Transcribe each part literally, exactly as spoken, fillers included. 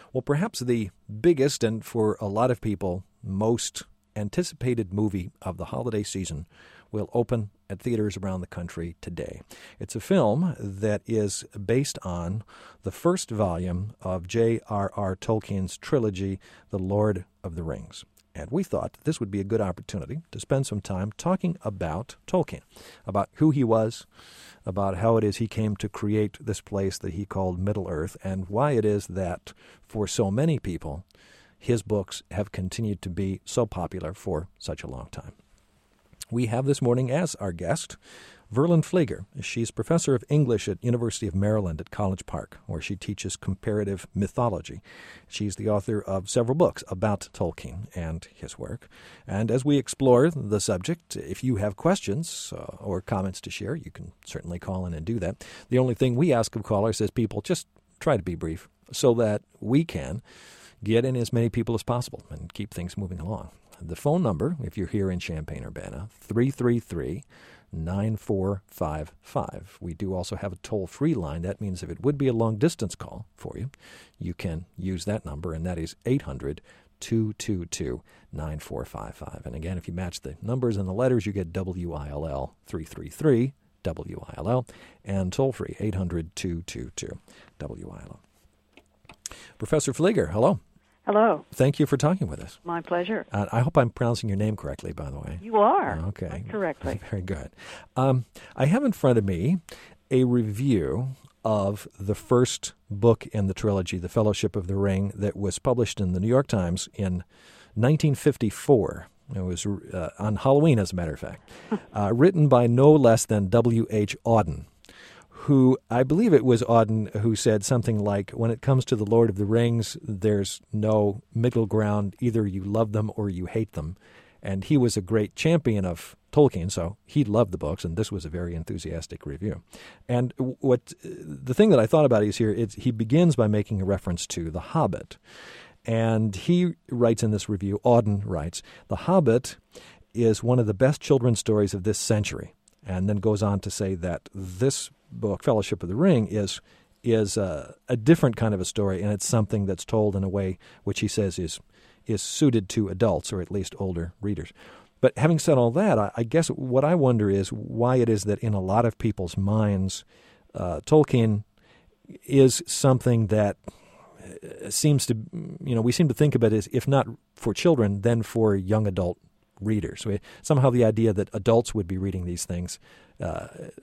Well, perhaps the biggest and, for a lot of people, most anticipated movie of the holiday season will open at theaters around the country today. It's a film that is based on the first volume of J R R Tolkien's trilogy, The Lord of the Rings. And we thought that this would be a good opportunity to spend some time talking about Tolkien, about who he was, about how it is he came to create this place that he called Middle-earth, and why it is that for so many people, his books have continued to be so popular for such a long time. We have this morning as our guest Verlyn Flieger. She's professor of English at University of Maryland at College Park, where she teaches comparative mythology. She's the author of several books about Tolkien and his work. And as we explore the subject, if you have questions uh, or comments to share, you can certainly call in and do that. The only thing we ask of callers is people just try to be brief so that we can get in as many people as possible and keep things moving along. The phone number, if you're here in Champaign-Urbana, three three three, nine four five five. We do also have a toll-free line. That means if it would be a long-distance call for you, you can use that number, and that is eight hundred, two two two, nine four five five. And again, if you match the numbers and the letters, you get W I L L three three three, W I L L, and toll-free eight hundred, two two two, W I L L. Professor Flieger, hello. Hello. Thank you for talking with us. My pleasure. Uh, I hope I'm pronouncing your name correctly, by the way. You are. Okay. Correctly. Very good. Um, I have in front of me a review of the first book in the trilogy, The Fellowship of the Ring, that was published in the New York Times in nineteen fifty-four. It was uh, on Halloween, as a matter of fact, uh, written by no less than W H Auden, who, I believe it was Auden who said something like, when it comes to the Lord of the Rings, there's no middle ground. Either you love them or you hate them. And he was a great champion of Tolkien, so he loved the books, and this was a very enthusiastic review. And what the thing that I thought about is here, it's, he begins by making a reference to The Hobbit. And he writes in this review, Auden writes, The Hobbit is one of the best children's stories of this century, and then goes on to say that this book, Fellowship of the Ring, is is uh, a different kind of a story, and it's something that's told in a way which he says is is suited to adults, or at least older readers. But having said all that, I, I guess what I wonder is why it is that in a lot of people's minds, uh, Tolkien is something that seems to, you know, we seem to think of it as, if not for children, then for young adult readers. So somehow the idea that adults would be reading these things uh,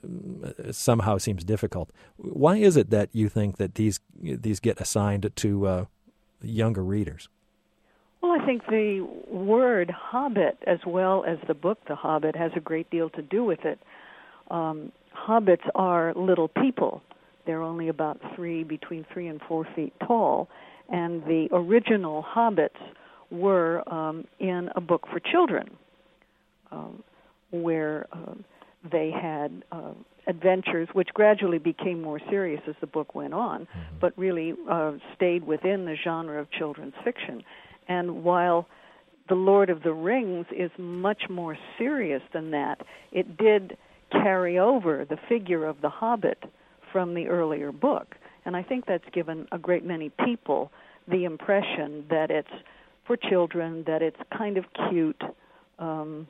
somehow seems difficult. Why is it that you think that these these get assigned to uh, younger readers? Well, I think the word Hobbit, as well as the book The Hobbit, has a great deal to do with it. Um, hobbits are little people. They're only about three, between three and four feet tall, and the original hobbits were um, in a book for children, um, where uh, they had uh, adventures, which gradually became more serious as the book went on, mm-hmm. but really uh, stayed within the genre of children's fiction. And while The Lord of the Rings is much more serious than that, it did carry over the figure of the Hobbit from the earlier book. And I think that's given a great many people the impression that it's for children, that it's kind of cute, um,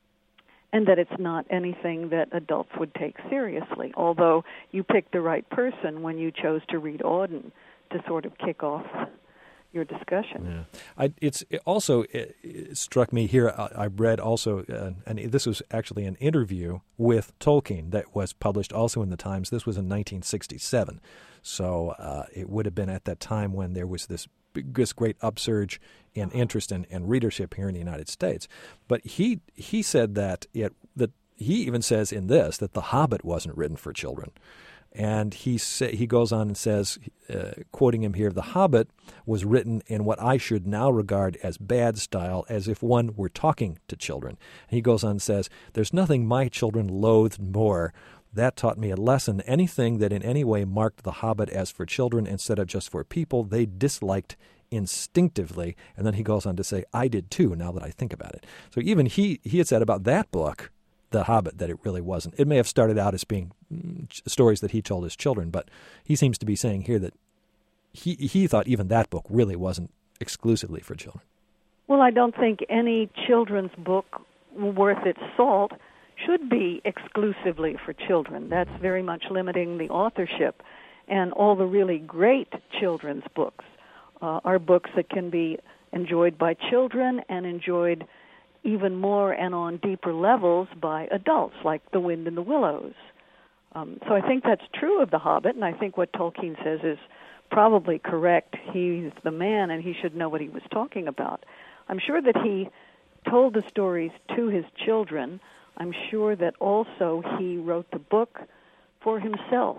and that it's not anything that adults would take seriously, although you picked the right person when you chose to read Auden to sort of kick off your discussion. Yeah. I, it's it also it, it struck me here, I, I read also, uh, and this was actually an interview with Tolkien that was published also in the Times. This was in nineteen sixty-seven, so uh, it would have been at that time when there was this this great upsurge in interest and, and readership here in the United States. But he he said that it that he even says in this that The Hobbit wasn't written for children. And he say, he goes on and says, uh, quoting him here, The Hobbit was written in what I should now regard as bad style, as if one were talking to children. And he goes on and says, there's nothing my children loathed more. That taught me a lesson. Anything that in any way marked The Hobbit as for children instead of just for people, they disliked instinctively. And then he goes on to say, I did too, now that I think about it. So even he, he had said about that book, The Hobbit, that it really wasn't. It may have started out as being stories that he told his children, but he seems to be saying here that he he thought even that book really wasn't exclusively for children. Well, I don't think any children's book worth its salt should be exclusively for children. That's very much limiting the authorship. And all the really great children's books uh, are books that can be enjoyed by children and enjoyed even more and on deeper levels by adults, like The Wind in the Willows. Um, so I think that's true of The Hobbit, and I think what Tolkien says is probably correct. He's the man, and he should know what he was talking about. I'm sure that he told the stories to his children. I'm sure that also he wrote the book for himself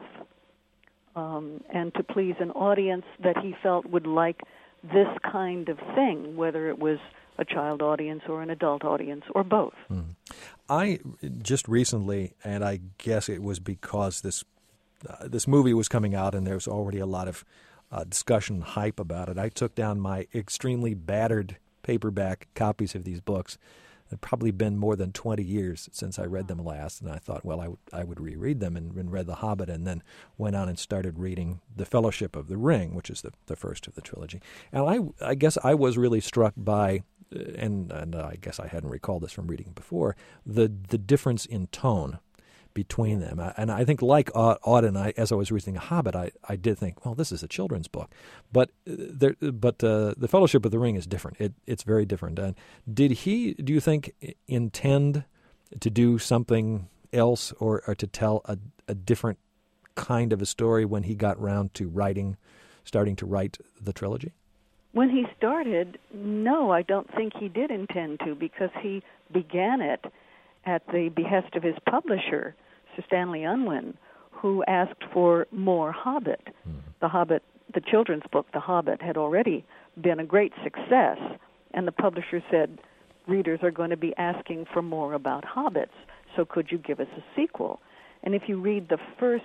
um, and to please an audience that he felt would like this kind of thing, whether it was a child audience or an adult audience or both. Mm. I just recently, and I guess it was because this uh, this movie was coming out and there was already a lot of uh, discussion, hype about it, I took down my extremely battered paperback copies of these books. It had probably been more than twenty years since I read them last, and I thought, well, I would, I would reread them, and, and read The Hobbit, and then went on and started reading The Fellowship of the Ring, which is the, the first of the trilogy. And I, I guess I was really struck by, and, and I guess I hadn't recalled this from reading before, the the difference in tone between them. And I think, like Auden, I, as I was reading Hobbit, I, I did think, well, this is a children's book. But there, but uh, The Fellowship of the Ring is different. It, it's very different. And did he, do you think, intend to do something else or, or to tell a, a different kind of a story when he got round to writing, starting to write the trilogy? When he started, no, I don't think he did intend to, because he began it at the behest of his publisher, Sir Stanley Unwin, who asked for more Hobbit. Mm-hmm. The Hobbit, the children's book, The Hobbit, had already been a great success, and the publisher said, readers are going to be asking for more about hobbits, so could you give us a sequel? And if you read the first,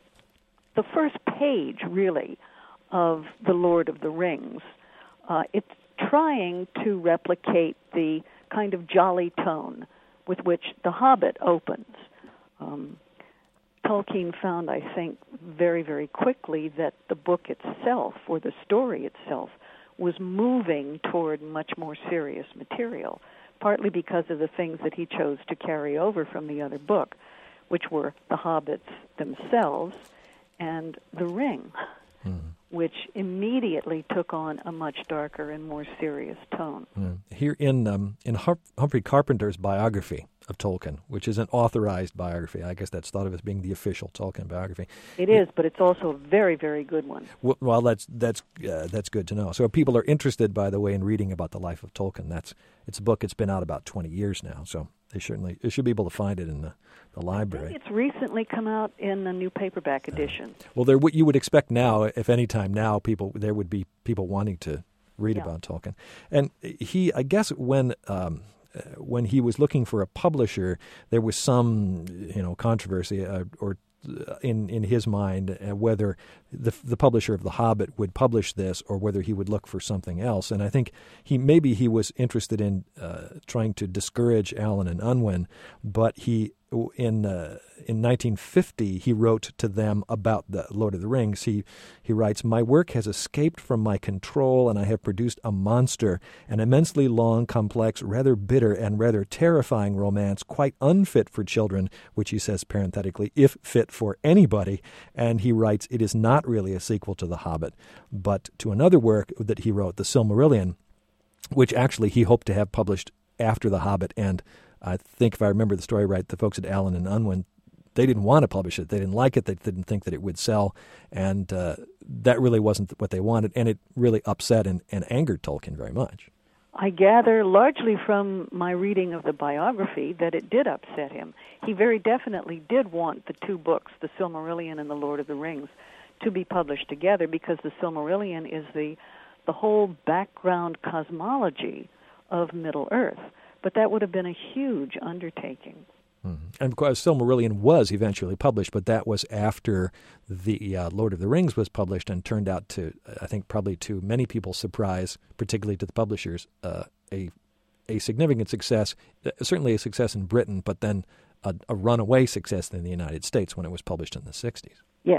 the first page, really, of The Lord of the Rings, uh, it's trying to replicate the kind of jolly tone with which The Hobbit opens. Um, Tolkien found, I think, very, very quickly that the book itself, or the story itself, was moving toward much more serious material, partly because of the things that he chose to carry over from the other book, which were the hobbits themselves and the ring, mm. which immediately took on a much darker and more serious tone. Mm. Here in um, in Hum- Humphrey Carpenter's biography of Tolkien, which is an authorized biography. I guess that's thought of as being the official Tolkien biography. It is, but it's also a very, very good one. Well, well that's that's uh, that's good to know. So if people are interested, by the way, in reading about the life of Tolkien, that's it's a book. It's been out about twenty years now, so they certainly they should be able to find it in the, the library. I think it's recently come out in a new paperback edition. Uh, well, there what you would expect now, if any time now, people there would be people wanting to read yeah. about Tolkien, and he, I guess, when. Um, When he was looking for a publisher, there was some, you know, controversy, uh, or in in his mind, uh, whether the the publisher of The Hobbit would publish this or whether he would look for something else. And I think he maybe he was interested in uh, trying to discourage Allen and Unwin, but he in uh, in nineteen fifty he wrote to them about the Lord of the Rings. He he writes, "My work has escaped from my control, and I have produced a monster, an immensely long, complex, rather bitter, and rather terrifying romance, quite unfit for children," which he says parenthetically, if fit for anybody. And he writes, "It is not really a sequel to The Hobbit, but to another work that he wrote, The Silmarillion, which actually he hoped to have published after The Hobbit." And I think if I remember the story right, the folks at Allen and Unwin, they didn't want to publish it. They didn't like it. They didn't think that it would sell. And uh, that really wasn't what they wanted. And it really upset and, and angered Tolkien very much. I gather largely from my reading of the biography that it did upset him. He very definitely did want the two books, The Silmarillion and The Lord of the Rings, to be published together, because The Silmarillion is the the whole background cosmology of Middle-earth. But that would have been a huge undertaking. Mm-hmm. And of course, Silmarillion was eventually published, but that was after the uh, Lord of the Rings was published and turned out to, I think, probably to many people's surprise, particularly to the publishers, uh, a a significant success, certainly a success in Britain, but then a, a runaway success in the United States when it was published in the sixties. Yes,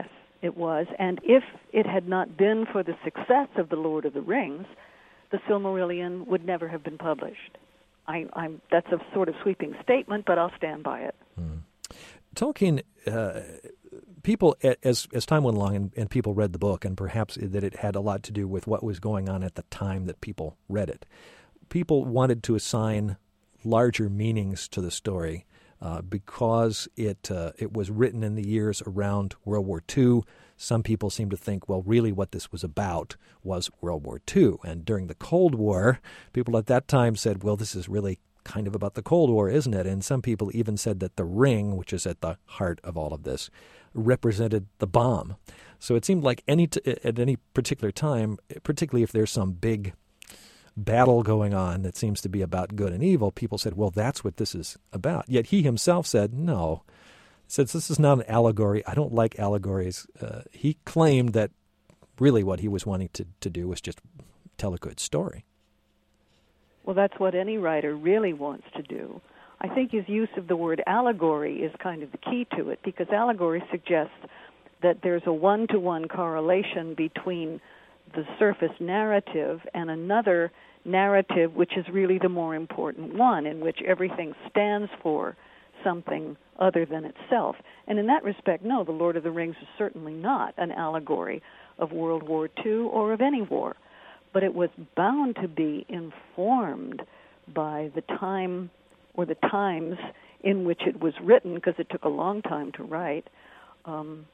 It was. And if it had not been for the success of The Lord of the Rings, the Silmarillion would never have been published. I, I'm, that's a sort of sweeping statement, but I'll stand by it. Hmm. Tolkien, uh, people, as as time went along and, and people read the book, and perhaps that it had a lot to do with what was going on at the time that people read it, people wanted to assign larger meanings to the story uh, because it uh, it was written in the years around World War Two. Some people seem to think, well, really what this was about was World War Two. And during the Cold War, people at that time said, well, this is really kind of about the Cold War, isn't it? And some people even said that the ring, which is at the heart of all of this, represented the bomb. So it seemed like any t- at any particular time, particularly if there's some big battle going on that seems to be about good and evil, people said, well, that's what this is about. Yet he himself said, no. Since this is not an allegory, I don't like allegories. Uh, he claimed that really what he was wanting to, to do was just tell a good story. Well, that's what any writer really wants to do. I think his use of the word allegory is kind of the key to it, because allegory suggests that there's a one-to-one correlation between the surface narrative and another narrative, which is really the more important one, in which everything stands for something other than itself. And in that respect, no, The Lord of the Rings is certainly not an allegory of World War Two or of any war, but it was bound to be informed by the time or the times in which it was written, because it took a long time to write. Um,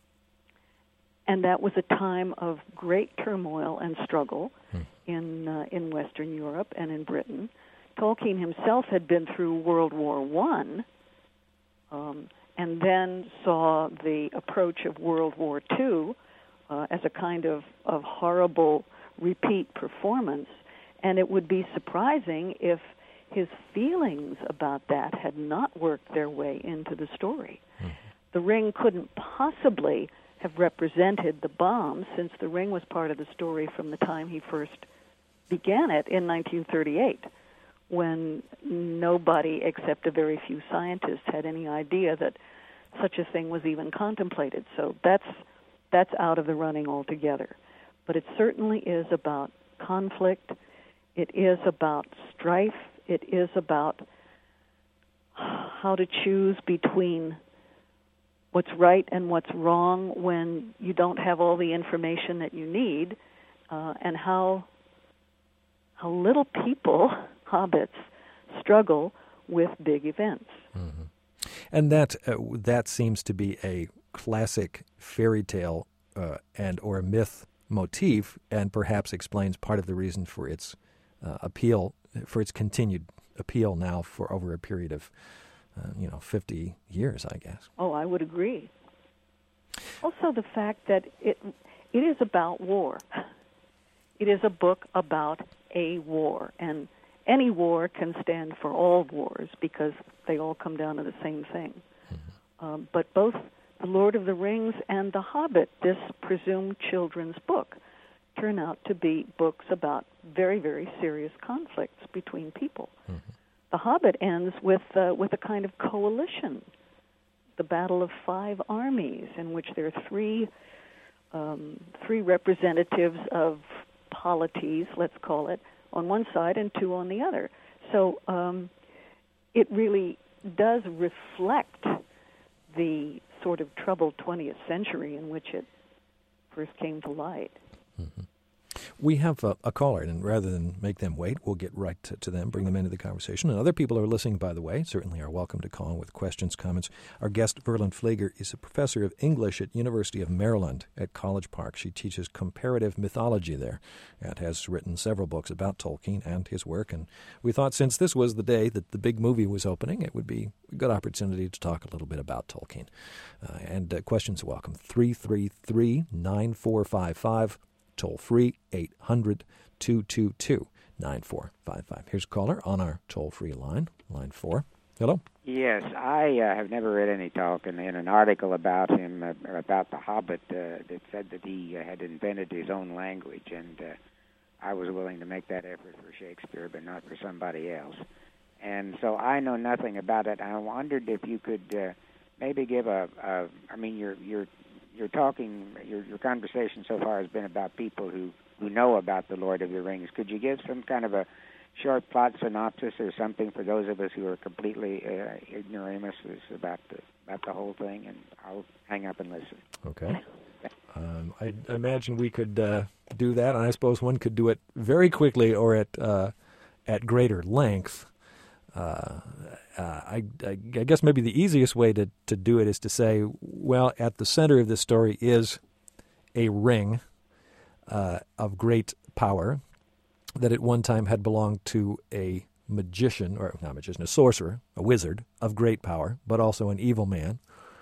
and that was a time of great turmoil and struggle hmm. in uh, in Western Europe and in Britain. Tolkien himself had been through World War One, um, and then saw the approach of World War Two uh, as a kind of, of horrible repeat performance, and it would be surprising if his feelings about that had not worked their way into the story. Mm-hmm. The ring couldn't possibly have represented the bomb, since the ring was part of the story from the time he first began it in nineteen thirty-eight, when nobody except a very few scientists had any idea that such a thing was even contemplated. So that's that's out of the running altogether. But it certainly is about conflict. It is about strife. It is about how to choose between what's right and what's wrong when you don't have all the information that you need, uh, and how how little people, hobbits, struggle with big events. Mm-hmm. And that uh, that seems to be a classic fairy tale uh, and or a myth motif, and perhaps explains part of the reason for its uh, appeal, for its continued appeal now for over a period of, uh, you know, fifty years, I guess. Oh, I would agree. Also, the fact that it it is about war. It is a book about a war, and any war can stand for all wars because they all come down to the same thing. Mm-hmm. Um, but both The Lord of the Rings and The Hobbit, this presumed children's book, turn out to be books about very, very serious conflicts between people. Mm-hmm. The Hobbit ends with uh, with a kind of coalition, the Battle of Five Armies, in which there are three um, three representatives of polities, let's call it, on one side and two on the other. So um, it really does reflect the sort of troubled twentieth century in which it first came to light. Mm-hmm. We have a, a caller, and rather than make them wait, we'll get right to, to them, bring them into the conversation. And other people who are listening, by the way, certainly are welcome to call with questions, comments. Our guest, Verlyn Pfleger, is a professor of English at University of Maryland at College Park. She teaches comparative mythology there and has written several books about Tolkien and his work. And we thought since this was the day that the big movie was opening, it would be a good opportunity to talk a little bit about Tolkien. Uh, and uh, questions are welcome. three three three, nine four five five. Toll free, eight hundred, two two two, nine four five five. Here's a caller on our toll-free line, line four. Hello? Yes, I uh, have never read any talk, and in an article about him, uh, about the Hobbit, uh, that said that he uh, had invented his own language, and uh, I was willing to make that effort for Shakespeare, but not for somebody else. And so I know nothing about it. I wondered if you could uh, maybe give a, a, I mean, you're, you're you're talking, your, your conversation so far has been about people who, who know about the Lord of the Rings. Could you give some kind of a short plot synopsis or something for those of us who are completely uh, ignoramuses about the about the whole thing? And I'll hang up and listen. Okay. Um, I imagine we could uh, do that, and I suppose one could do it very quickly or at uh, at greater length. Uh, uh, I, I, I guess maybe the easiest way to, to do it is to say, well, at the center of this story is a ring uh, of great power that at one time had belonged to a magician, or not a magician, a sorcerer, a wizard of great power, but also an evil man.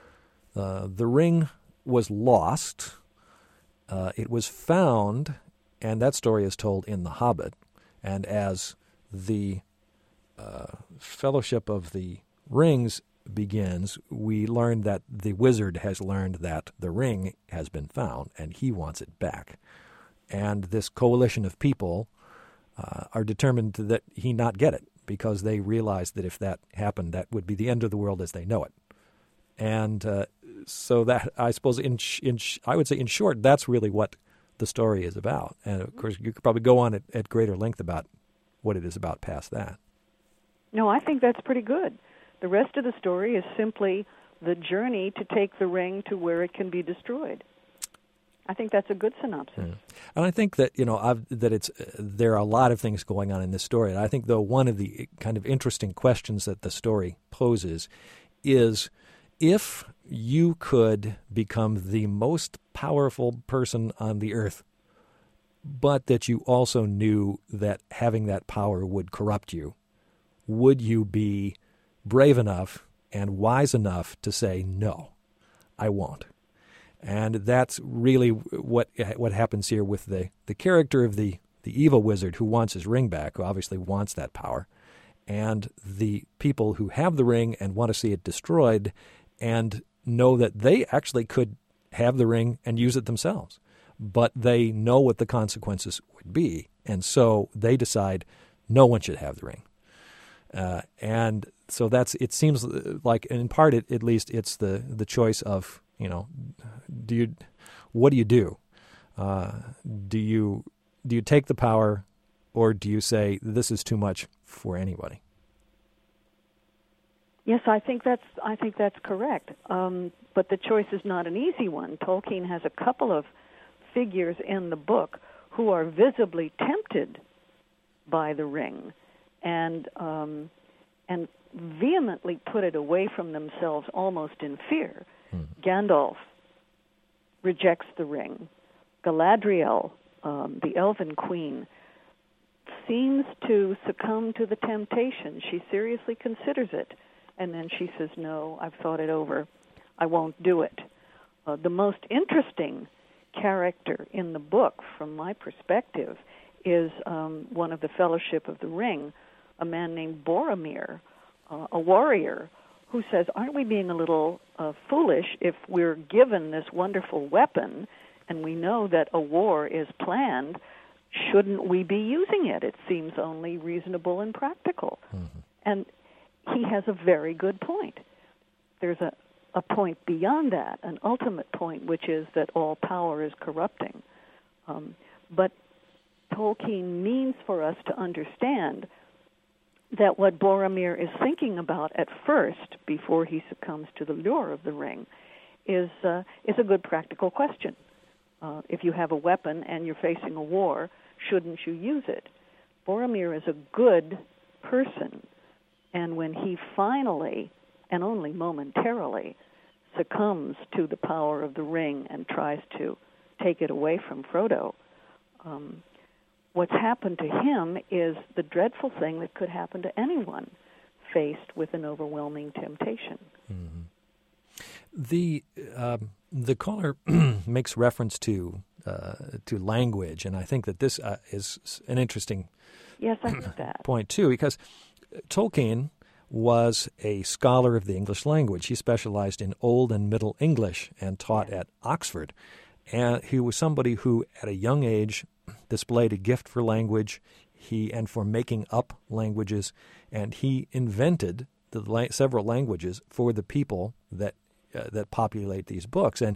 Uh, the ring was lost. Uh, it was found, and that story is told in The Hobbit. And as the uh, Fellowship of the Rings begins, we learn that the wizard has learned that the ring has been found, and he wants it back. And this coalition of people uh, are determined that he not get it, because they realize that if that happened, that would be the end of the world as they know it. And uh, so that, I suppose, in, in I would say in short, that's really what the story is about. And, of course, you could probably go on at, at greater length about what it is about past that. No, I think that's pretty good. The rest of the story is simply the journey to take the ring to where it can be destroyed. I think that's a good synopsis. Yeah. And I think that, you know, I've, that it's uh, there are a lot of things going on in this story. And I think, though, one of the kind of interesting questions that the story poses is, if you could become the most powerful person on the earth, but that you also knew that having that power would corrupt you, would you be brave enough and wise enough to say, no, I won't? And that's really what what happens here with the, the character of the, the evil wizard who wants his ring back, who obviously wants that power, and the people who have the ring and want to see it destroyed and know that they actually could have the ring and use it themselves, but they know what the consequences would be, and so they decide no one should have the ring. Uh, and so that's, it seems like, in part, it, at least, it's the, the choice of, you know, do you, what do you do? Uh, do you do you take the power, or do you say this is too much for anybody? Yes, I think that's I think that's correct. Um, but the choice is not an easy one. Tolkien has a couple of figures in the book who are visibly tempted by the ring, and um, and vehemently put it away from themselves, almost in fear. Hmm. Gandalf rejects the ring. Galadriel, um, the Elven Queen, seems to succumb to the temptation. She seriously considers it, and then she says, no, I've thought it over. I won't do it. Uh, the most interesting character in the book, from my perspective, is um, one of the Fellowship of the Ring, a man named Boromir, uh, a warrior, who says, aren't we being a little uh, foolish if we're given this wonderful weapon and we know that a war is planned? Shouldn't we be using it? It seems only reasonable and practical. Mm-hmm. And he has a very good point. There's a, a point beyond that, an ultimate point, which is that all power is corrupting. Um, but Tolkien means for us to understand that what Boromir is thinking about at first, before he succumbs to the lure of the ring, is uh, is a good practical question. Uh, if you have a weapon and you're facing a war, shouldn't you use it? Boromir is a good person, and when he finally, and only momentarily, succumbs to the power of the ring and tries to take it away from Frodo, um, what's happened to him is the dreadful thing that could happen to anyone faced with an overwhelming temptation. Mm-hmm. The um, the caller makes reference to uh, to language, and I think that this uh, is an interesting yes, I think that. point too, because Tolkien was a scholar of the English language. He specialized in Old and Middle English and taught yes. at Oxford, and he was somebody who, at a young age, displayed a gift for language, he and for making up languages, and he invented the la- several languages for the people that uh, that populate these books. And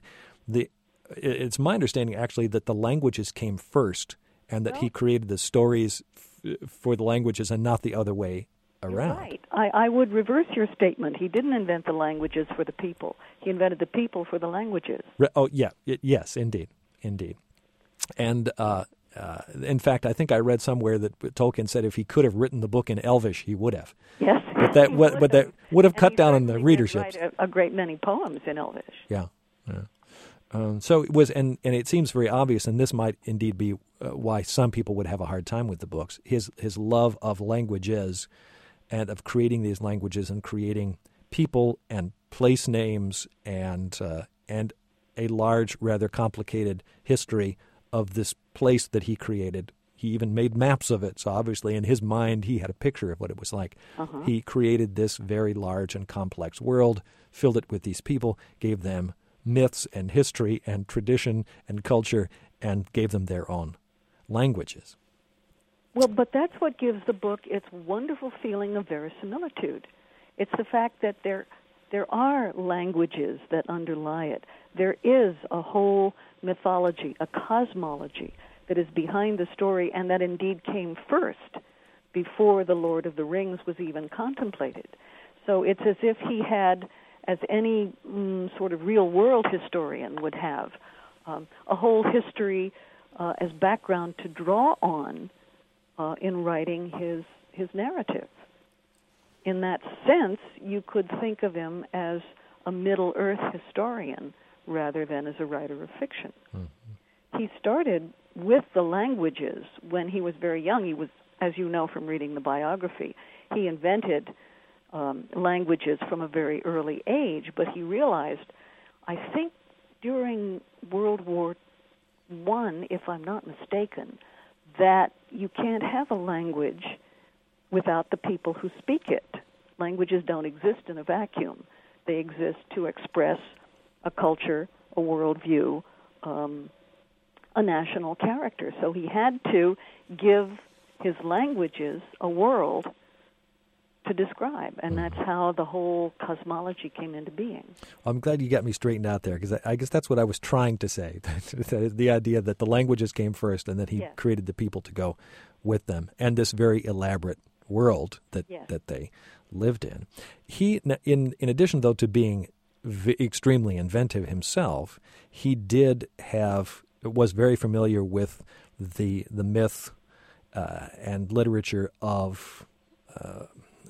the it's my understanding actually that the languages came first, and that Well, he created the stories f- for the languages and not the other way you're around. right. I, I would reverse your statement. He didn't invent the languages for the people. He invented the people for the languages. Re- Oh, yeah. Y- yes, indeed. Indeed. And uh, uh, in fact, I think I read somewhere that Tolkien said if he could have written the book in Elvish, he would have. Yes. But that, he what, would but that have. would have And cut he down on the certainly did readership. write a, a great many poems in Elvish. Yeah. yeah. Um, so it was, and, and it seems very obvious, and this might indeed be uh, why some people would have a hard time with the books. His his love of languages, and of creating these languages and creating people and place names and uh, and a large, rather complicated history of this place that he created. He even made maps of it, so obviously in his mind he had a picture of what it was like. Uh-huh. He created this very large and complex world, filled it with these people, gave them myths and history and tradition and culture, and gave them their own languages. Well, but that's what gives the book its wonderful feeling of verisimilitude. It's the fact that there there are languages that underlie it. There is a whole mythology, a cosmology that is behind the story, and that indeed came first before the Lord of the Rings was even contemplated. So it's as if he had, as any mm, sort of real-world historian would have, um, a whole history uh, as background to draw on uh, in writing his his narrative. In that sense, you could think of him as a Middle-earth historian rather than as a writer of fiction. Mm-hmm. He started with the languages when he was very young. He was, as you know from reading the biography, he invented um, languages from a very early age, but he realized, I think during World War One, if I'm not mistaken, that you can't have a language without the people who speak it. Languages don't exist in a vacuum. They exist to express a culture, a worldview, um, a national character. So he had to give his languages a world to describe, and that's how the whole cosmology came into being. I'm glad you got me straightened out there, because I, I guess that's what I was trying to say. The idea that the languages came first and that he yes. created the people to go with them, and this very elaborate world that, yes. that they lived in. He, in, in addition, though, to being v- extremely inventive himself, he did have, was very familiar with the, the myth uh, and literature of uh,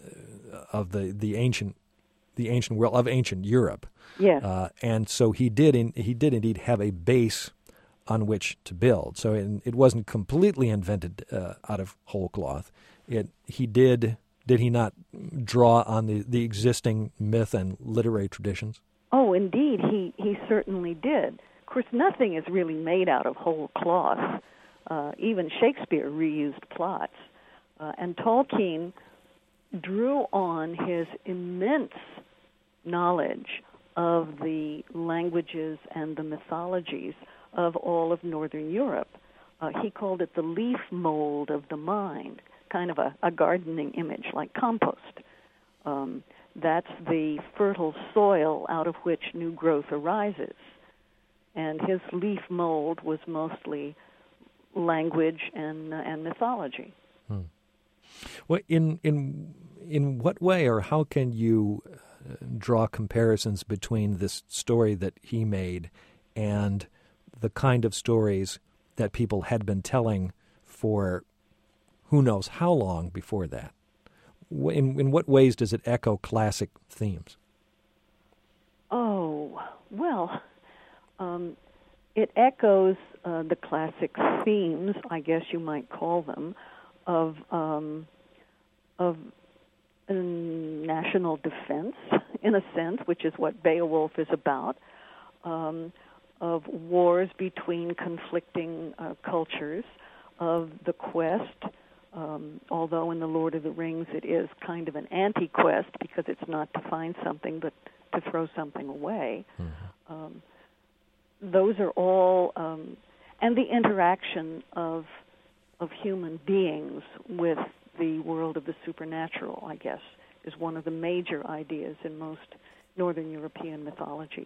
of the, the ancient the ancient world of ancient Europe. Yes. Uh, and so he did in, he did indeed have a base on which to build. So it, it wasn't completely invented uh, out of whole cloth. It he did did he not draw on the, the existing myth and literary traditions? Oh, indeed, he, he certainly did. Of course, nothing is really made out of whole cloth. Uh, even Shakespeare reused plots. Uh, and Tolkien drew on his immense knowledge of the languages and the mythologies of all of Northern Europe. Uh, he called it the leaf mold of the mind, kind of a, a gardening image like compost. Um, that's the fertile soil out of which new growth arises. And his leaf mold was mostly language and uh, and mythology. Hmm. Well, in in in what way or how can you uh, draw comparisons between this story that he made and the kind of stories that people had been telling for who knows how long before that? In in what ways does it echo classic themes? Oh, well, um, it echoes uh, the classic themes, I guess you might call them, of um, of um, national defense, in a sense, which is what Beowulf is about, um, of wars between conflicting uh, cultures, of the quest, um, although in The Lord of the Rings it is kind of an anti-quest because it's not to find something but to throw something away. Mm-hmm. Um, those are all, um, and the interaction of of human beings with the world of the supernatural, I guess, is one of the major ideas in most Northern European mythologies.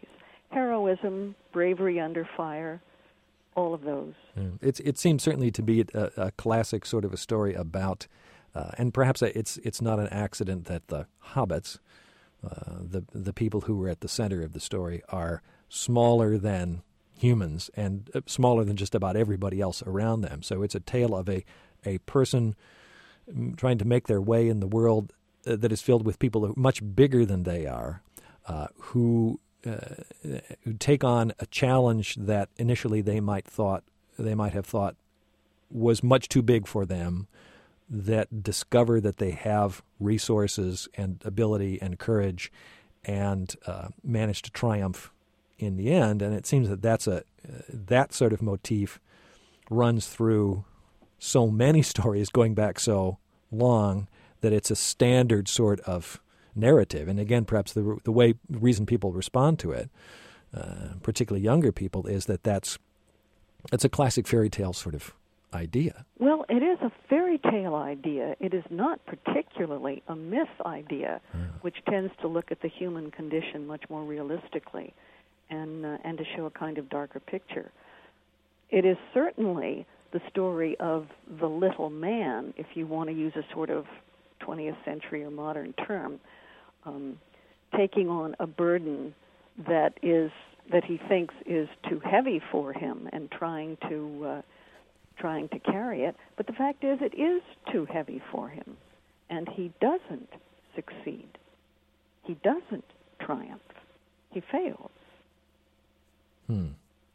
heroism, bravery under fire, all of those. Yeah. It's it seems certainly to be a, a classic sort of a story about, uh, and perhaps it's it's not an accident that the hobbits, uh, the the people who were at the center of the story, are smaller than humans and smaller than just about everybody else around them. So it's a tale of a a person trying to make their way in the world uh, that is filled with people much bigger than they are, uh, who uh, who take on a challenge that initially they might thought they might have thought was much too big for them, that discover that they have resources and ability and courage, and uh, manage to triumph in the end. And it seems that that's a uh, that sort of motif runs through so many stories going back so long that it's a standard sort of narrative. And again, perhaps the the way the reason people respond to it, uh, particularly younger people, is that that's it's a classic fairy tale sort of idea. Well, it is a fairy tale idea. It is not particularly a myth idea, yeah. which tends to look at the human condition much more realistically and uh, and to show a kind of darker picture. It is certainly the story of the little man, if you want to use a sort of twentieth century or modern term, um, taking on a burden that is that he thinks is too heavy for him and trying to uh, trying to carry it. But the fact is, it is too heavy for him, and he doesn't succeed. He doesn't triumph. He fails. Hmm.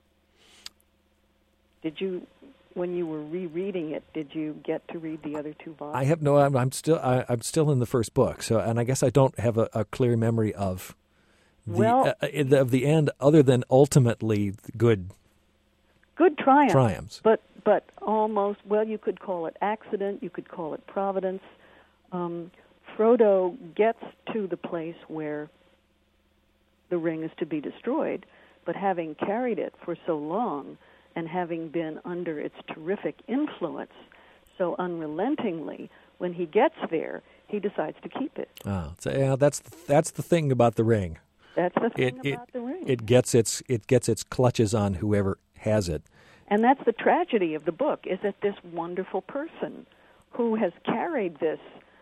Did you, when you were rereading it, did you get to read the other two volumes? I have no. I'm, I'm still. I, I'm still in the first book. So, and I guess I don't have a, a clear memory of the well, uh, of the end, other than ultimately good. Good triumph. Triumphs. But but almost. Well, you could call it accident. You could call it providence. Um, Frodo gets to the place where the ring is to be destroyed, but having carried it for so long, and having been under its terrific influence so unrelentingly, when he gets there, he decides to keep it. Oh, so, yeah, that's that's the thing about the ring. That's the thing it, about it, the ring. It gets its it gets its clutches on whoever has it. And that's the tragedy of the book, is that this wonderful person who has carried this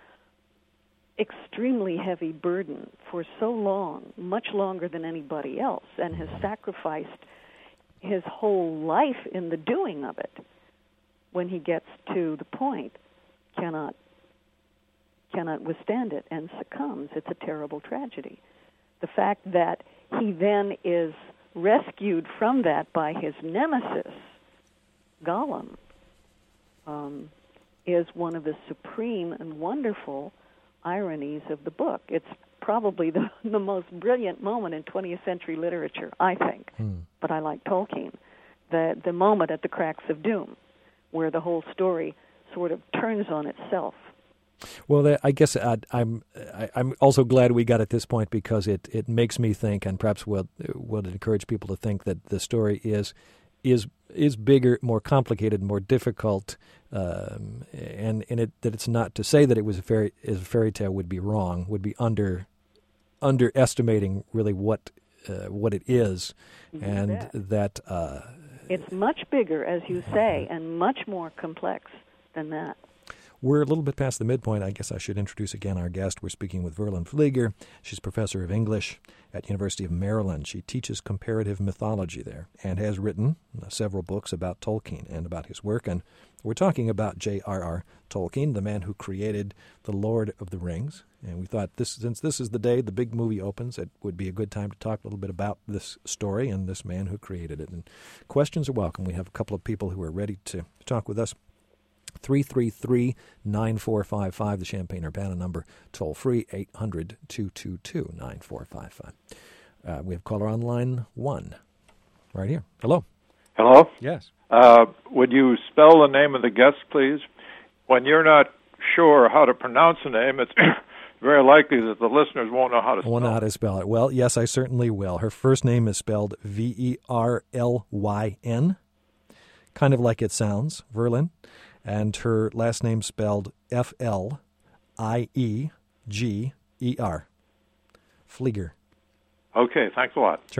extremely heavy burden for so long, much longer than anybody else, and has sacrificed his whole life in the doing of it, when he gets to the point, cannot cannot withstand it and succumbs. It's a terrible tragedy. The fact that he then is rescued from that by his nemesis, Gollum, um, is one of the supreme and wonderful ironies of the book. It's probably the, the most brilliant moment in twentieth century literature, I think. Hmm. But I like Tolkien. The the moment at the cracks of doom, where the whole story sort of turns on itself. Well, I guess I, I'm I, I'm also glad we got at this point, because it, it makes me think, and perhaps will will encourage people to think, that the story is is is bigger, more complicated, more difficult, um, and and it that it's not to say that it was a fairy is a fairy tale would be wrong, would be under underestimating really what uh, what it is, you and bet. that uh, it's much bigger, as you say, and much more complex than that. We're a little bit past the midpoint. I guess I should introduce again our guest. We're speaking with Verlyn Flieger. She's professor of English at University of Maryland. She teaches comparative mythology there and has written several books about Tolkien and about his work. And we're talking about J R R Tolkien, the man who created The Lord of the Rings. And we thought, this since this is the day the big movie opens, it would be a good time to talk a little bit about this story and this man who created it. And questions are welcome. We have a couple of people who are ready to talk with us. three three three, nine four five five, the Champaign-Urbana number, toll free, eight hundred, two two two, nine four five five. Uh, we have caller on line one, right here. Hello. Hello? Yes. Uh, would you spell the name of the guest, please? When you're not sure how to pronounce the name, it's very likely that the listeners won't know how to spell it. Won't know how to spell it. Well, yes, I certainly will. Her first name is spelled V E R L Y N, kind of like it sounds, Verlyn. And her last name spelled F L I E G E R. Flieger. Okay, thanks a lot. Sure.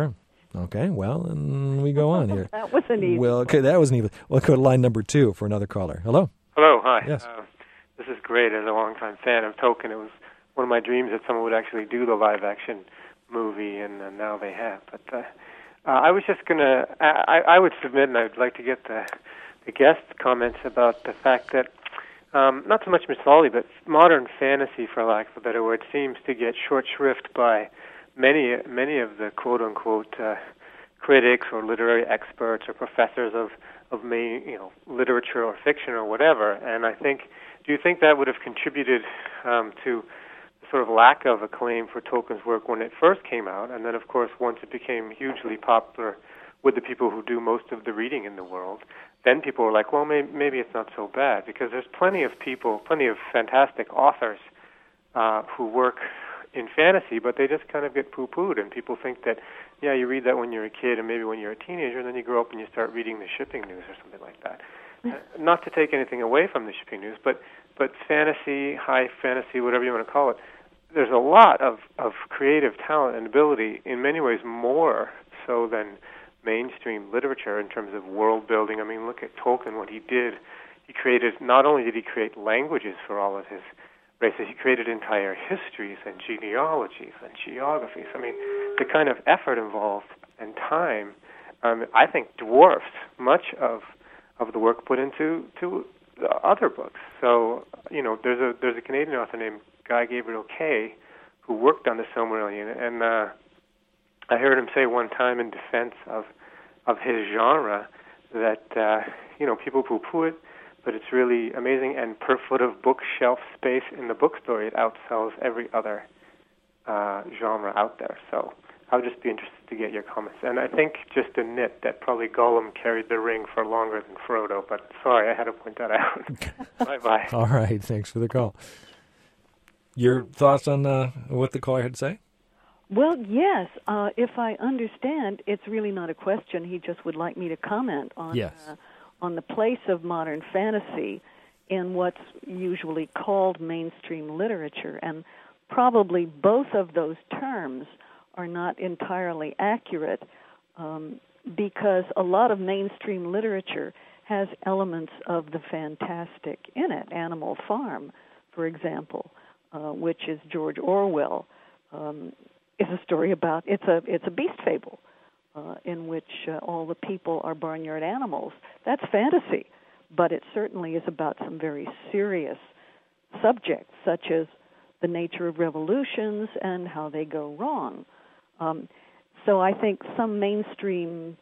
Okay, well, and we go on here. That was an easy Well, okay, that wasn't even. We'll go to line number two for another caller. Hello. Hello, hi. Yes. Uh, this is great. As a longtime fan of Tolkien, it was one of my dreams that someone would actually do the live-action movie, and uh, now they have. But uh, uh, I was just going to, I, I would submit, and I'd like to get the, the guest comments about the fact that, um, not so much mythology, but modern fantasy, for lack of a better word, seems to get short shrift by many many of the quote-unquote uh, critics or literary experts or professors of, of main, you know, literature or fiction or whatever. And I think, do you think that would have contributed um, to the sort of lack of acclaim for Tolkien's work when it first came out? And then, of course, once it became hugely popular with the people who do most of the reading in the world, then people were like, well, maybe, maybe it's not so bad, because there's plenty of people, plenty of fantastic authors uh, who work in fantasy, but they just kind of get poo-pooed, and people think that, yeah, you read that when you're a kid and maybe when you're a teenager, and then you grow up and you start reading the shipping news or something like that. Uh, not to take anything away from the shipping news, but but fantasy, high fantasy, whatever you want to call it, there's a lot of, of creative talent and ability, in many ways more so than mainstream literature in terms of world building. I mean, look at Tolkien, what he did. He created, not only did he create languages for all of his races, he created entire histories and genealogies and geographies. I mean, the kind of effort involved and time, um, I think, dwarfs much of of the work put into to other books. So, you know, there's a there's a Canadian author named Guy Gabriel Kay who worked on the Silmarillion, and uh, I heard him say one time in defense of of his genre that uh, you know, people poo-poo it, but it's really amazing, and per foot of bookshelf space in the bookstore, it outsells every other uh, genre out there. So I would just be interested to get your comments. And I think just a nit that probably Gollum carried the ring for longer than Frodo, but sorry, I had to point that out. Bye-bye. All right, thanks for the call. Your thoughts on uh, what the caller had to say? Well, yes. Uh, if I understand, it's really not a question. He just would like me to comment on yes. uh, on the place of modern fantasy in what's usually called mainstream literature. And probably both of those terms are not entirely accurate um, because a lot of mainstream literature has elements of the fantastic in it. Animal Farm, for example, uh, which is George Orwell, um, is a story about, it's a, it's a beast fable. Uh, in which uh, all the people are barnyard animals. That's fantasy, but it certainly is about some very serious subjects, such as the nature of revolutions and how they go wrong. Um, so I think some mainstream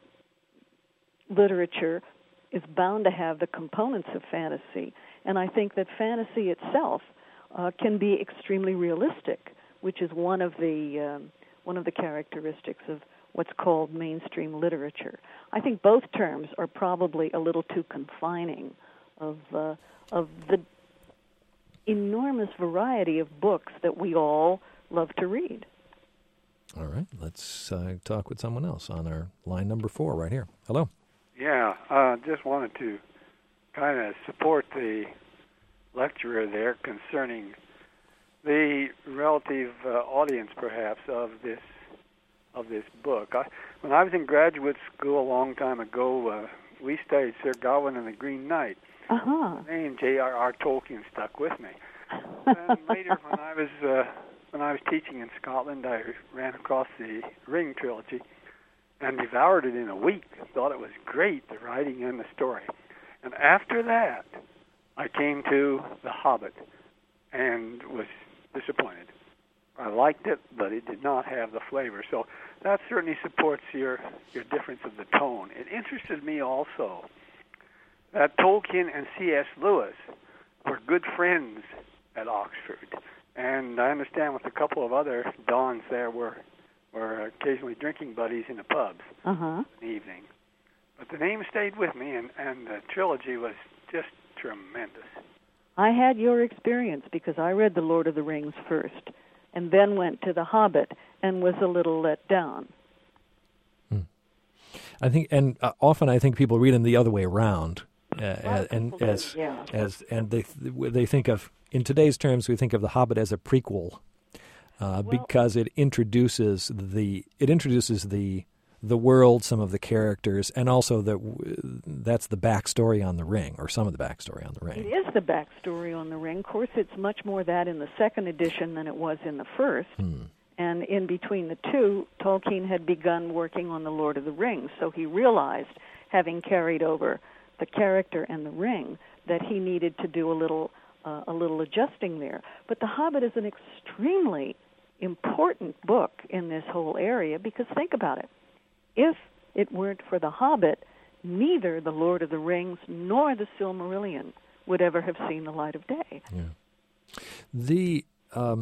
literature is bound to have the components of fantasy, and I think that fantasy itself uh, can be extremely realistic, which is one of the um, one of the characteristics of what's called mainstream literature. I think both terms are probably a little too confining of uh, of the enormous variety of books that we all love to read. All right, let's uh, talk with someone else on our line number four right here. Hello. Yeah, uh, just wanted to kind of support the lecturer there concerning the relative uh, audience, perhaps, of this of this book. I, when I was in graduate school a long time ago, uh, we studied Sir Gawain and the Green Knight. Uh-huh. The name J R R Tolkien stuck with me. And later, when I was uh, when I was teaching in Scotland, I ran across the Ring trilogy and devoured it in a week. Thought it was great, the writing and the story. And after that, I came to The Hobbit and was disappointed. I liked it, but it did not have the flavor. So that certainly supports your, your difference of the tone. It interested me also that Tolkien and C S Lewis were good friends at Oxford. And I understand with a couple of other dons there were, were occasionally drinking buddies in the pubs uh-huh. in the evening. But the name stayed with me, and, and the trilogy was just tremendous. I had your experience because I read The Lord of the Rings first, and then went to The Hobbit and was a little let down. Hmm. I think, and uh, often I think people read them the other way around, uh, and, and as yeah. as and they they think of, in today's terms, we think of The Hobbit as a prequel, uh, well, because it introduces the it introduces the the world, some of the characters, and also that that's the backstory on The Ring, or some of the backstory on The Ring. It is the backstory on The Ring. Of course, it's much more that in the second edition than it was in the first. Hmm. And in between the two, Tolkien had begun working on The Lord of the Rings, so he realized, having carried over the character and the ring, that he needed to do a little uh, a little adjusting there. But The Hobbit is an extremely important book in this whole area, because think about it. If it weren't for The Hobbit, neither The Lord of the Rings nor The Silmarillion would ever have seen the light of day. Yeah. The um,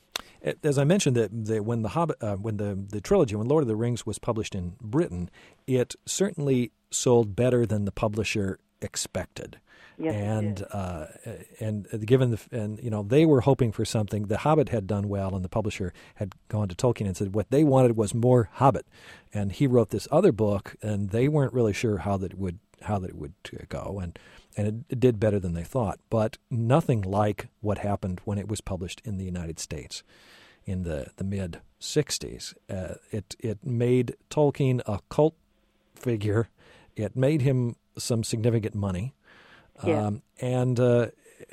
as I mentioned, that, that when the Hobbit, uh, when the the trilogy, when Lord of the Rings was published in Britain, it certainly sold better than the publisher expected. Yes, and it did. uh, and given the and you know they were hoping for something. The Hobbit had done well, and the publisher had gone to Tolkien and said what they wanted was more Hobbit, and he wrote this other book, and they weren't really sure how that would how that it would go, and and it, it did better than they thought, but nothing like what happened when it was published in the United States in the the mid sixties. Uh, it it made Tolkien a cult figure. It made him some significant money. Yeah. Um, and uh,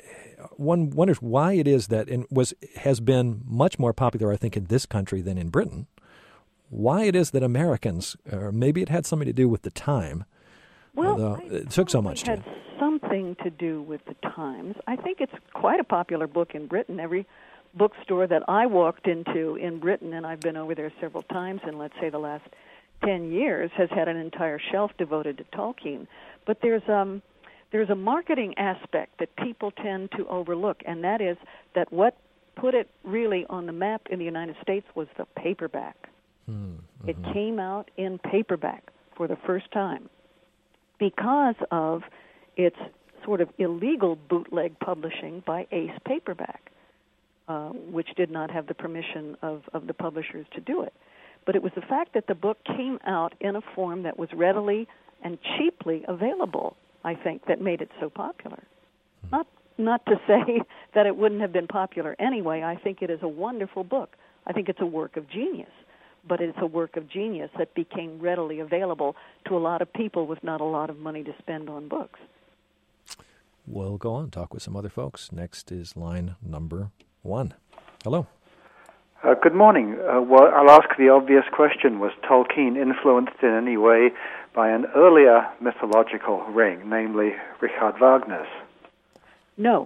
one wonders why it is that it was has been much more popular, I think, in this country than in Britain. Why it is that Americans, or maybe it had something to do with the time, well, although it took so much it had to. something to do with the times. I think it's quite a popular book in Britain. Every bookstore that I walked into in Britain, and I've been over there several times in, let's say, the last ten years, has had an entire shelf devoted to Tolkien. But there's um. There's a marketing aspect that people tend to overlook, and that is that what put it really on the map in the United States was the paperback. Mm-hmm. It came out in paperback for the first time because of its sort of illegal bootleg publishing by Ace Paperback, uh, which did not have the permission of, of the publishers to do it. But it was the fact that the book came out in a form that was readily and cheaply available, I think, that made it so popular. Not not to say that it wouldn't have been popular anyway. I think it is a wonderful book. I think it's a work of genius. But it's a work of genius that became readily available to a lot of people with not a lot of money to spend on books. We'll go on, talk with some other folks. Next is line number one. Hello. Uh, good morning. Uh, well, I'll ask the obvious question. Was Tolkien influenced in any way by an earlier mythological ring, namely Richard Wagner's? No.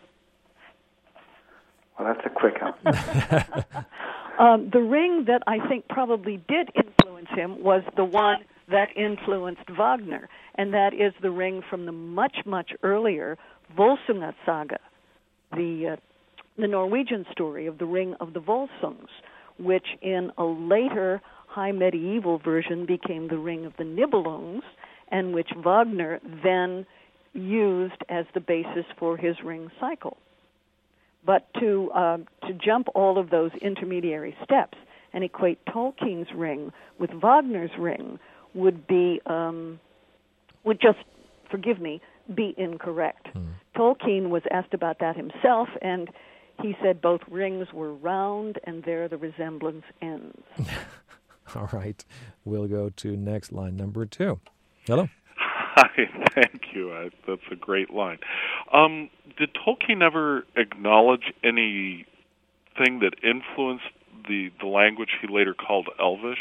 Well, that's a quick answer. um, the ring that I think probably did influence him was the one that influenced Wagner, and that is the ring from the much, much earlier Volsunga saga, the uh, the Norwegian story of the Ring of the Volsungs, which in a later high medieval version became the Ring of the Nibelungs, and which Wagner then used as the basis for his ring cycle. But to uh, to jump all of those intermediary steps and equate Tolkien's ring with Wagner's ring would be um, would just, forgive me, be incorrect. Hmm. Tolkien was asked about that himself, and he said both rings were round, and there the resemblance ends. All right. We'll go to next line number two. Hello. Hi, thank you. I, that's a great line. Um, did Tolkien ever acknowledge anything that influenced the, the language he later called Elvish?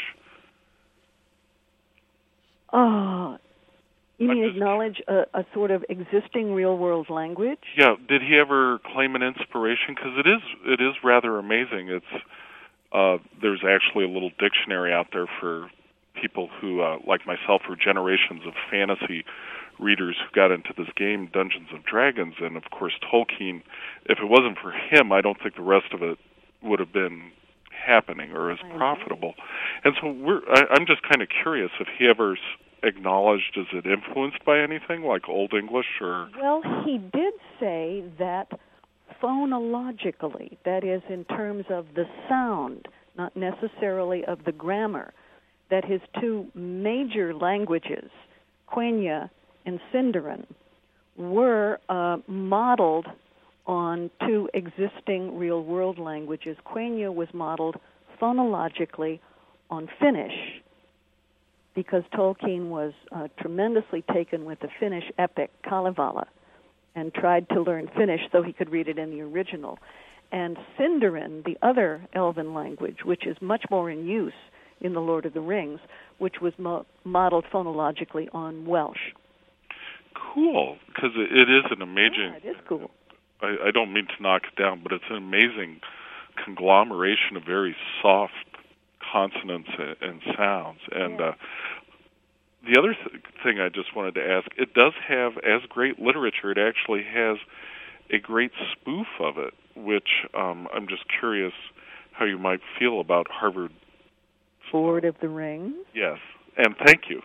Oh, you mean just, acknowledge a, a sort of existing real-world language? Yeah. Did he ever claim an inspiration? Because it is it is rather amazing. It's uh, there's actually a little dictionary out there for people who, uh, like myself, are generations of fantasy readers who got into this game, Dungeons and Dragons, and of course Tolkien. If it wasn't for him, I don't think the rest of it would have been happening or as profitable. And so we're, I, I'm just kind of curious if he ever acknowledged, is it influenced by anything like Old English or? Well, he did say that phonologically, that is in terms of the sound, not necessarily of the grammar, that his two major languages, Quenya and Sindarin, were uh, modeled on two existing real-world languages. Quenya was modeled phonologically on Finnish, because Tolkien was uh, tremendously taken with the Finnish epic Kalevala and tried to learn Finnish so he could read it in the original. And Sindarin, the other Elven language, which is much more in use in The Lord of the Rings, which was mo- modeled phonologically on Welsh. Cool, because it, it is an amazing... Yeah, it is cool. I, I don't mean to knock it down, but it's an amazing conglomeration of very soft consonants and, and sounds. And yeah. uh, the other th- thing I just wanted to ask, it does have, as great literature, it actually has a great spoof of it, which um, I'm just curious how you might feel about Harvard... Lord of the Rings? Yes, and thank you.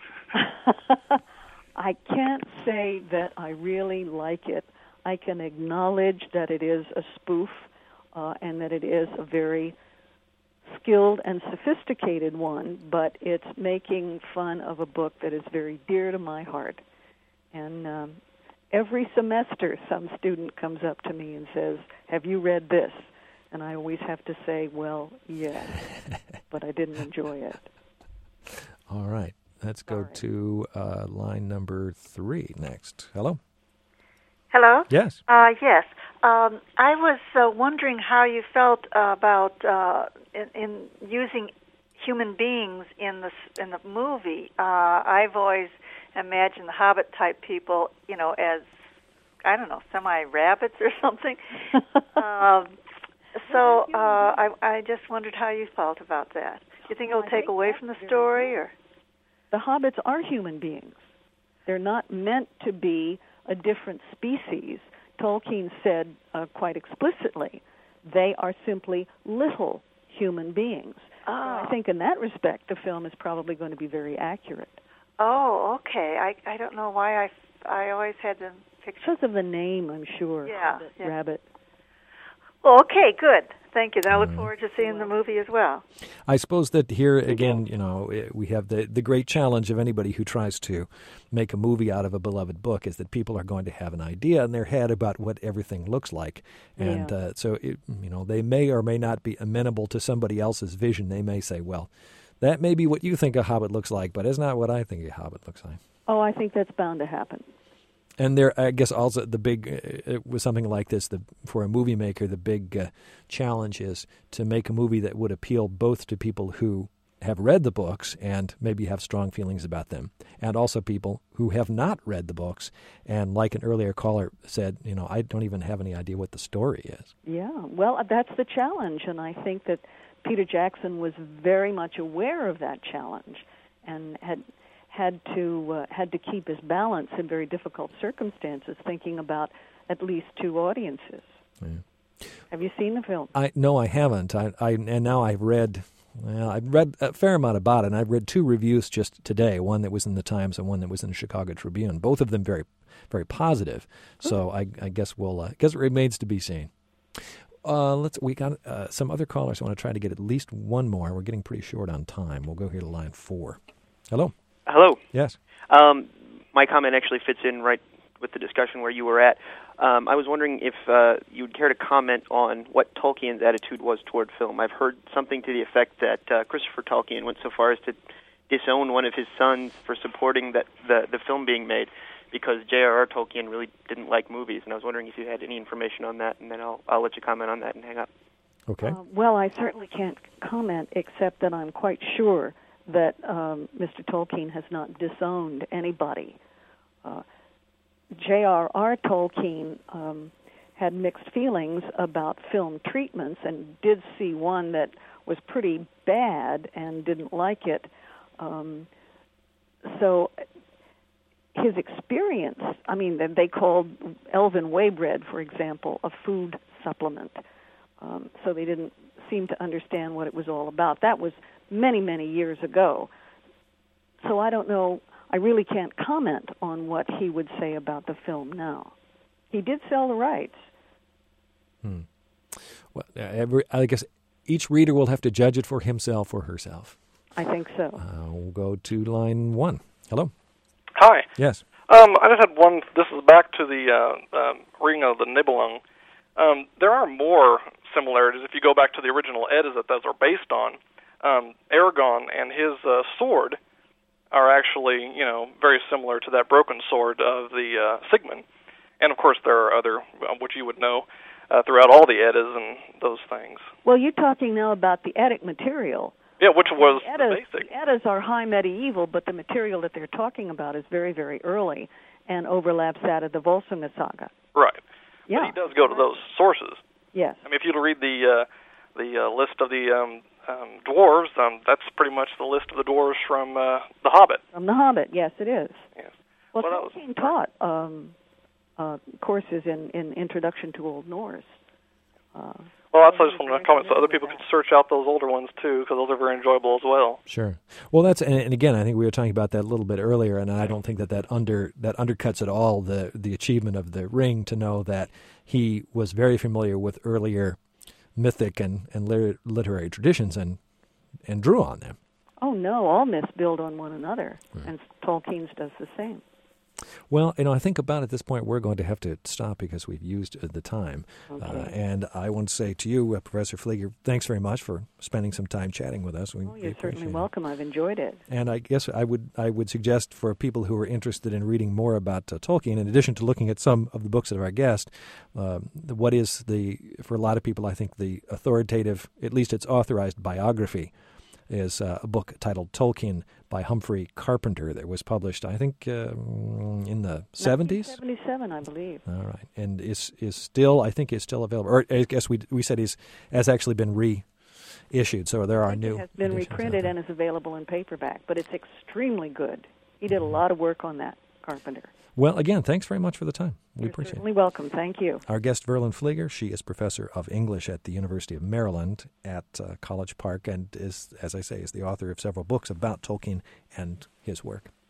I can't say that I really like it. I can acknowledge that it is a spoof uh, and that it is a very skilled and sophisticated one, but it's making fun of a book that is very dear to my heart. And um, every semester some student comes up to me and says, "Have you read this?" And I always have to say, well, yes, but I didn't enjoy it. All right. Let's go right. to uh, line number three next. Hello? Hello? Yes. Uh, yes. Um, I was uh, wondering how you felt uh, about uh, in, in using human beings in the in the movie. Uh, I've always imagined the Hobbit-type people, you know, as, I don't know, semi-rabbits or something. um, so uh, I, I just wondered how you felt about that. Do you think it'll take away from the story, or? The hobbits are human beings. They're not meant to be a different species. Tolkien said uh, quite explicitly, they are simply little human beings. Oh. So I think in that respect, the film is probably going to be very accurate. Oh, okay. I I don't know why I, I always had the picture. Because of the name, I'm sure. Yeah, Hobbit, yeah. Rabbit. Well, okay, good. Thank you. Then I look forward to seeing the movie as well. I suppose that here, again, you know, we have the, the great challenge of anybody who tries to make a movie out of a beloved book is that people are going to have an idea in their head about what everything looks like. And Yeah. uh, so, it, you know, they may or may not be amenable to somebody else's vision. They may say, well, that may be what you think a Hobbit looks like, but it's not what I think a Hobbit looks like. Oh, I think that's bound to happen. And there, I guess, also the big uh, with something like this, the for a movie maker, the big uh, challenge is to make a movie that would appeal both to people who have read the books and maybe have strong feelings about them, and also people who have not read the books and, like an earlier caller said, you know, I don't even have any idea what the story is. Yeah, well, that's the challenge, and I think that Peter Jackson was very much aware of that challenge and had had to uh, had to keep his balance in very difficult circumstances, thinking about at least two audiences. Yeah. Have you seen the film? I no, I haven't. I, I and now I've read. Well, I've read a fair amount about it, and I've read two reviews just today, one that was in the Times and one that was in the Chicago Tribune, both of them very, very positive. So I, I guess we'll, uh, guess it remains to be seen. Uh, let's. We got uh, some other callers. I want to try to get at least one more. We're getting pretty short on time. We'll go here to line four. Hello? Hello. Yes. Um, my comment actually fits in right with the discussion where you were at. Um, I was wondering if uh, you would care to comment on what Tolkien's attitude was toward film. I've heard something to the effect that uh, Christopher Tolkien went so far as to disown one of his sons for supporting that the, the film being made because J R R. Tolkien really didn't like movies. And I was wondering if you had any information on that, and then I'll, I'll let you comment on that and hang up. Okay. Uh, well, I certainly can't comment, except that I'm quite sure that um, Mister Tolkien has not disowned anybody. Uh, J R R. Tolkien um, had mixed feelings about film treatments and did see one that was pretty bad and didn't like it. Um, so his experience, I mean, they called Elven whey bread, for example, a food supplement. Um, so they didn't seem to understand what it was all about. That was many, many years ago. So I don't know. I really can't comment on what he would say about the film now. He did sell the rights. Hmm. Well, every, I guess each reader will have to judge it for himself or herself. I think so. Uh, we'll go to line one. Hello? Hi. Yes. Um, I just had one. This is back to the uh, um, Ring of the Nibelung. Um, there are more similarities if you go back to the original Eddas that those are based on. Um, Aragorn and his uh, sword are actually, you know, very similar to that broken sword of the uh, Sigmund. And, of course, there are other, uh, which you would know, uh, throughout all the Eddas and those things. Well, you're talking now about the Eddic material. Yeah, which was the Eddas, the basic. The Eddas are high medieval, but the material that they're talking about is very, very early and overlaps that of the Volsunga saga. Right. Yeah. But he does go to those sources. Yes. I mean, if you read the uh, the uh, list of the um, um, dwarves, um, that's pretty much the list of the dwarves from uh, The Hobbit. From The Hobbit, yes, it is. Yes. Well, well Tolkien taught um, uh, courses in, in Introduction to Old Norse. Uh, well, that's just one of the comments. So other people can search out those older ones, too, because those are very enjoyable as well. Sure. Well, that's and, and again, I think we were talking about that a little bit earlier, and I don't think that that under that undercuts at all the the achievement of the Ring to know that he was very familiar with earlier mythic and and liter- literary traditions and and drew on them. Oh no, all myths build on one another, right. and Tolkien's does the same. Well, you know, I think about at this point we're going to have to stop because we've used the time. Okay. Uh, and I want to say to you, uh, Professor Flieger, thanks very much for spending some time chatting with us. We, oh, you're we certainly it. welcome. I've enjoyed it. And I guess I would I would suggest for people who are interested in reading more about uh, Tolkien, in addition to looking at some of the books of our guest, uh, what is the, for a lot of people, I think the authoritative, at least its authorized biography, is uh, a book titled Tolkien by Humphrey Carpenter that was published, I think, um, in the seventies? nineteen seventy-seven, I believe. All right. And is is still, I think, is still available. Or I guess we we said he's has actually been reissued, so there are new It has been reprinted and is available in paperback, but it's extremely good. He did a lot of work on that, Carpenter. Well, again, thanks very much for the time. We You're appreciate certainly it. welcome. Thank you. Our guest, Verlyn Flieger, she is professor of English at the University of Maryland at uh, College Park and is, as I say, is the author of several books about Tolkien and his work.